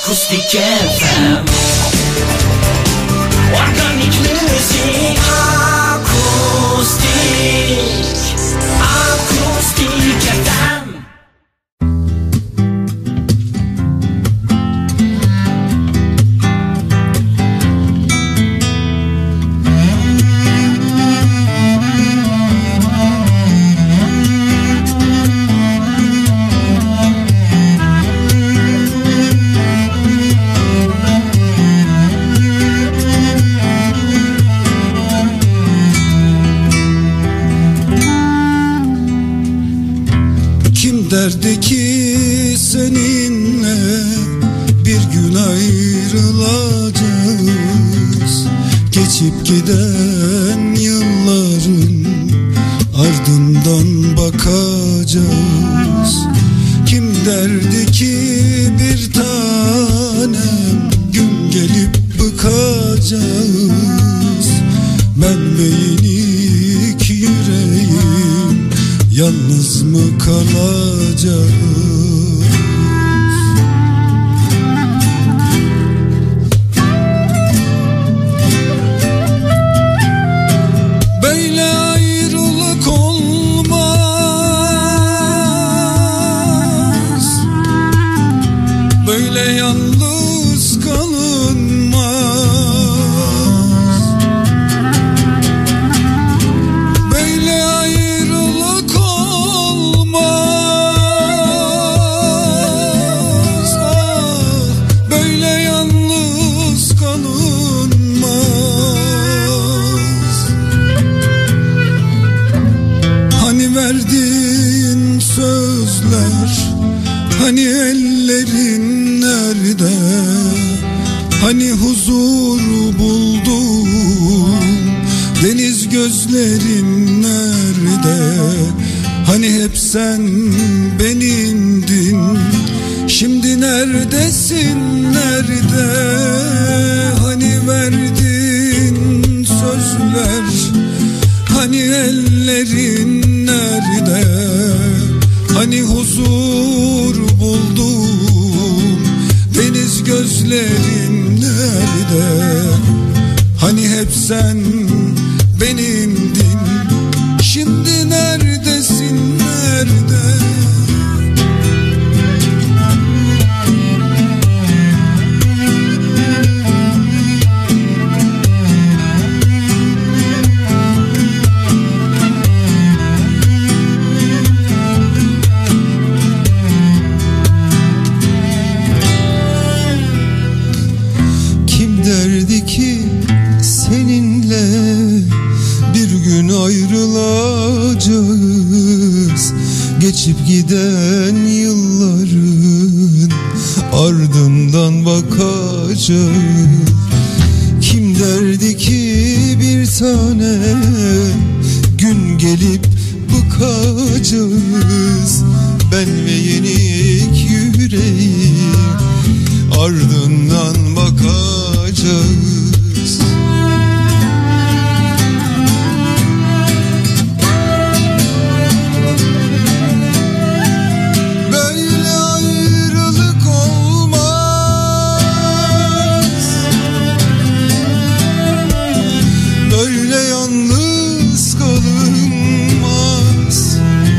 Akustik FM. Organik müzik. Akustik FM. Derdi ki seninle bir gün ayrılacağız. Geçip giden yılların ardından bakacağız. Kim derdi ki bir tanem gün gelip bıkacağız. Ben ve yenik yüreğim yalnız mı kalacağız? Böyle ayrılık olmaz, böyle yalnız kalınmaz. Böyle ayrılık olmaz, böyle yalnız kalınmaz. Hani verdiğin sözler, hani ellerin nerede? Hani huzur buldum, deniz gözlerin nerede? Hani hep sen benimdin, şimdi neredesin, nerede? Hani verdiğin sözler, hani ellerin nerede? Hani huzur buldum, deniz gözlerin nerede? Hani hep sen benimdin, şimdi neredesin, nerede? Derdi ki seninle bir gün ayrılacağız. Geçip giden yılların ardından bakacağız. Kim derdi ki bir tane gün gelip bıkacağız. Ben ve yenik yüreğim ardından bakacağız. Böyle ayrılık olmaz, böyle yalnız kalınmaz.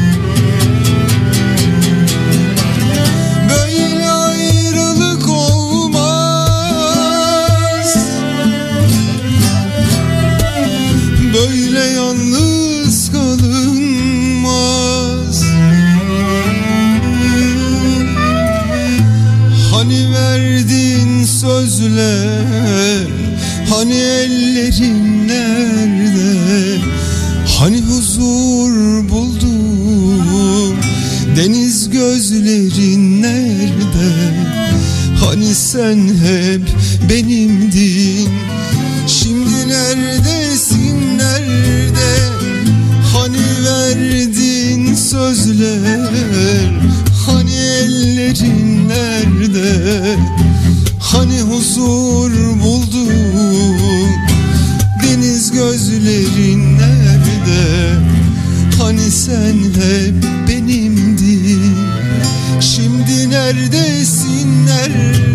Böyle ayrılık olmaz, böyle yalnız kalınmaz. Hani verdiğin sözler, hani ellerin nerede? Hani huzur buldum, deniz gözlerin nerede? Hani sen hep benimdin, şimdi neredesin, nerede? Hani verdiğin sözler, hani ellerin nerede? Hani huzur buldum, deniz gözlerin nerede? Hani sen hep benimdin, şimdi neredesin, nerede?